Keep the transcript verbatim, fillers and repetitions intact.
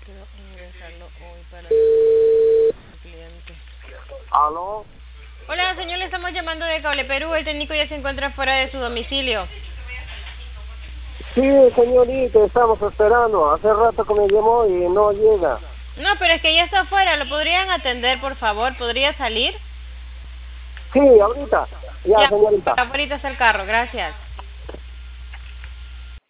Quiero ingresarlo hoy para el cliente. ¿Aló? Hola, señor, le estamos llamando de Cable Perú. El técnico ya se encuentra fuera de su domicilio. Sí, señorita, estamos esperando. Hace rato que me llamó y no llega. No, pero es que ya está afuera. ¿Lo podrían atender, por favor? ¿Podría salir? Sí, ahorita. Ya, Ya, señorita. ahorita está el carro. Gracias.